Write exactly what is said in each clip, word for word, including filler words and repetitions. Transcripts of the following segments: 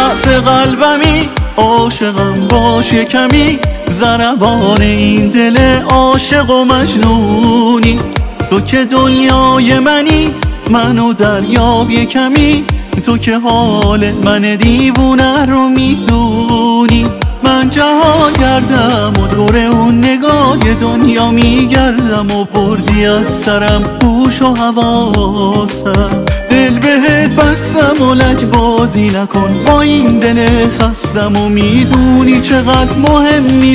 ضعف قلبمی، عاشقم باش کمی، ضربان این دل عاشق و مجنونی. تو که دنیای منی، منو دریاب کمی، تو که حال من دیوونه رو میدونی. من جهان گردم و دور اون نگاه دنیا میگردم و بردی از سرم هوش و حواسم. دل بهت بستم و لجبازی نکن با این دل خستم و میدونی چقدر مهمی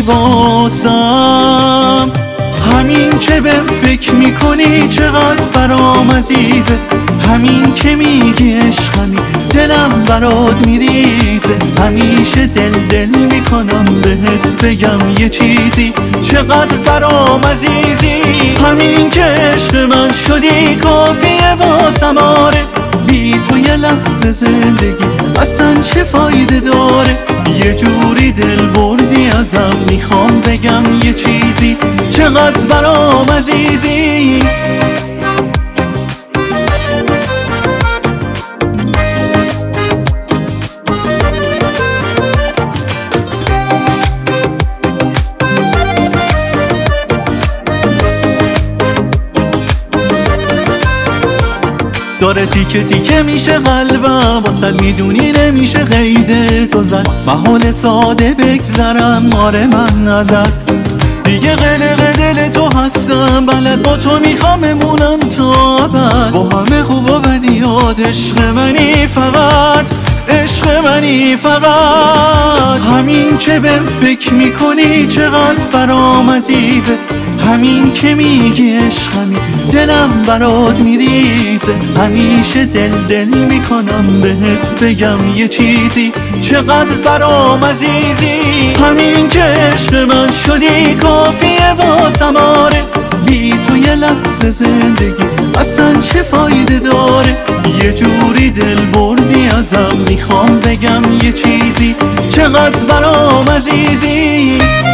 واسم. همین که بهم فکر میکنی چقدر برام عزیزه، همین که میگی عشقمی دلم برات میریزه. همیشه دل دل میکنم بهت بگم یه چیزی، چقدر برام عزیزی. همین که عشق من شدی کافیه واسم آره، بی تو یه لحظه زندگی اصلا چه فایده داره. یه جوری دل بردی ازم، میخوام بگم یه چیزی، چقدر برام عزیزی. داره تیکه تیکه میشه قلبم، واسه میدونی نمیشه قیده تو زد. محال ساده بگذرم آره من ازت، دیگه قلق دل تو هستم، بلد با تو میخوام بمونم تا ابد. با همه خوب و بدیات عشق منی فقط، عشق منی فقط. همین که بهم فکر میکنی چقدر برام عزیزه، همین که میگی عشقمی دلم برات میریزه. همیشه دل دل میکنم بهت بگم یه چیزی، چقدر برام عزیزی. همین که عشق من شدی کافیه واسم آره، بی تو یه لحظه زندگی اصلا چه فایده داره. یه جوری دل بردی ازم، میخوام بگم یه چیزی، چقدر برام عزیزی.